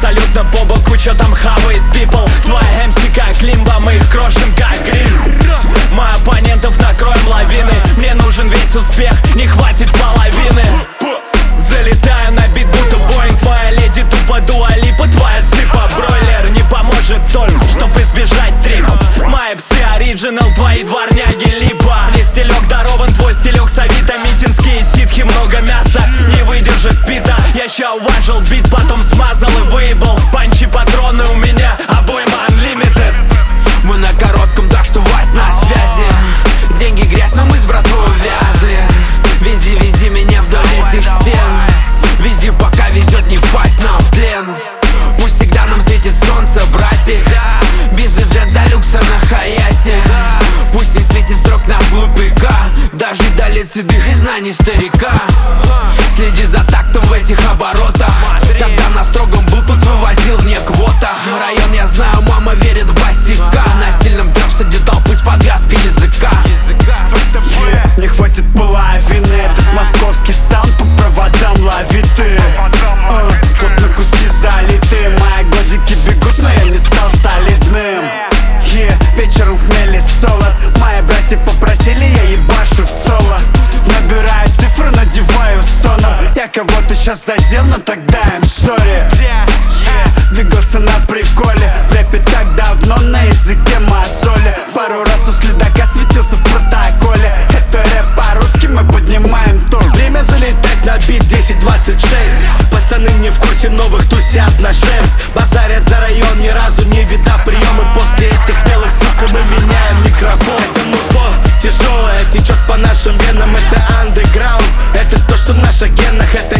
абсолютно по боку, чё там хавает people. Твоя MC как лимба, мы их крошим как гриль. Мы оппонентов накроем лавины. Мне нужен весь успех, не хватит половины. Залетаю на бит, будто Боинг. Моя леди тупо Дуа Липа, твоя цыпа бройлер. Не поможет только, чтоб избежать трипов. Мои псы оригинал, твои дворняги либо. Мне стилек дарован, твой стилек с авито. Митинские ситхи, много мяса, не выдержит пита. Я ща уважил бит, потом смазал и выебал. Панчи, патроны у меня, обойма unlimited. Мы на коротком, так что Вась на связи. Деньги грязь, но мы с братвой увязли. Вези, вези меня вдоль этих стен. Вези, пока везет, не впасть нам в тлен. Пусть всегда нам светит солнце, братик. Бизнес-джет до люкса на Хаяте. Пусть не светит срок нам глупика. Даже до лет седых и знаний старика. Следи за тактом в этих оборотах. Когда на строгом был, тут вывозил вне квота. Район я знаю, мама верит в басика. На стильном трэп среди толпы с подвязкой языка. Не хватит половины. Этот московский саунд по проводам лови ты. Плотно куски залиты. Мои годики бегут, но я не стал солидным. Вечером хмели солод. Мои братья попросили, я ебашу в соло. Набираю цифры, надеваю сонор. Я кого-то сейчас задел, но тогда им сори. Двигался на приколе. В рэпе так давно, на языке мозоли. Пару раз у следака светился в протоколе. Это рэп по-русски, мы поднимаем тон. Время залетать на бит 10-26. Пацаны не в курсе, новых тусят на шерсть. Базарят за район, ни разу не видав приемы. После этих белых, сука, мы меняем микрофон. Это музло тяжелое, течет по нашим венам. Это андеграунд, это то, что в наших генах. Это